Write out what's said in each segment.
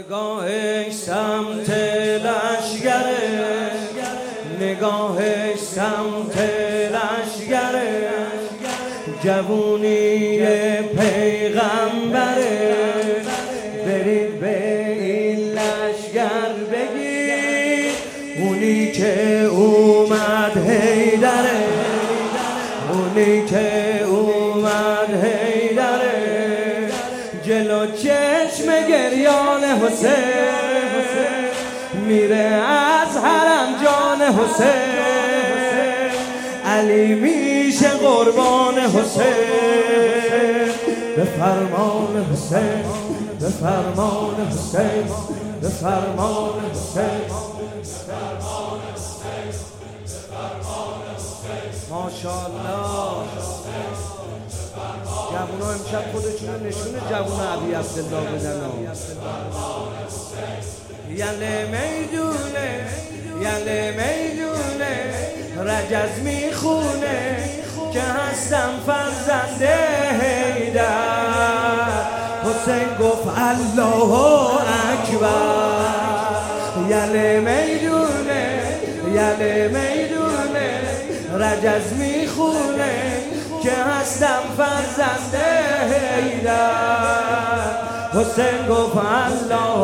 نگاهش سمت لشگره، نگاهش سمت لشگره، جوونی پیغمبره. برید به این لشگر بگید اونی که اومد حیدره، اونی که اومد حیدره. جلو چشم گریان حسین میره از حرم جان حسین، علی میشه قربان حسین. به فرمان حسین، به فرمان حسین، به فرمان حسین. ماشاءالله جوونا امشب خودشون نشون جوون عبی عبدالله بدن. یله میدونه، یله میدونه، رجز میخونه که هستم فرزند حیدر. حسین گفت الله اکبر. یله میدونه، یله میدونه، رجز میخونه که هستم فرزند حیدر. حسین گفت الله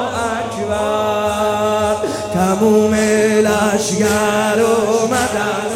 اکبر. تموم لشگر اومدن،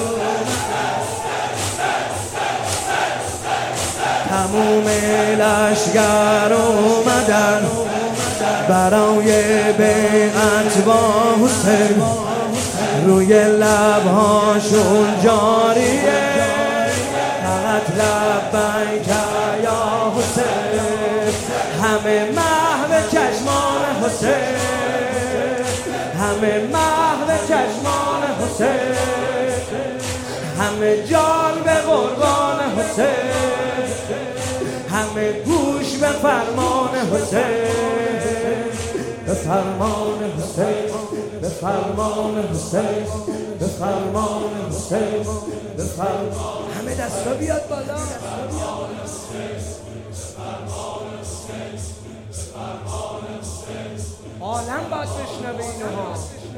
تموم لشگر اومدن برای بیعت با حسین. روی لبهاشون جاریه فقط لبیک یا حسین. همه محو چشمان حسین، همه محو چشمان حسین، همه جان به قربان حسین، همه گوش به فرمان حسین. به فرمان حسین، به فرمان حسین، به فرمان حسین، به فرمان. همه دستا بیاد بالا. عالم باید بشنوه اینها.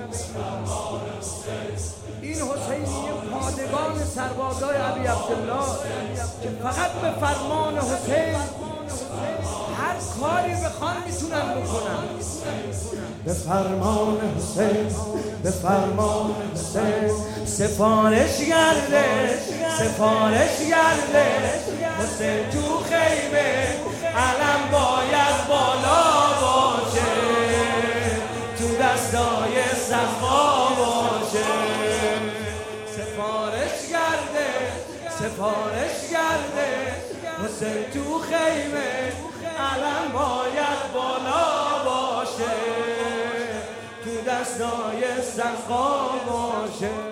این حسینیه پادگان سربازای عبی عبدالله که فقط به فرمان حسین هر کاری بخوان میتونن بکنن. به فرمان حسین، به فرمان حسین. سفارش گردش، سفارش گردش، حسین تو خیمه علم باید بالا باشه، تو دستای صفا باشه. سفارش گردش، سفارش گردش، حسین تو خیمه علم باید بالا باشه، تو دستای صفا باشه.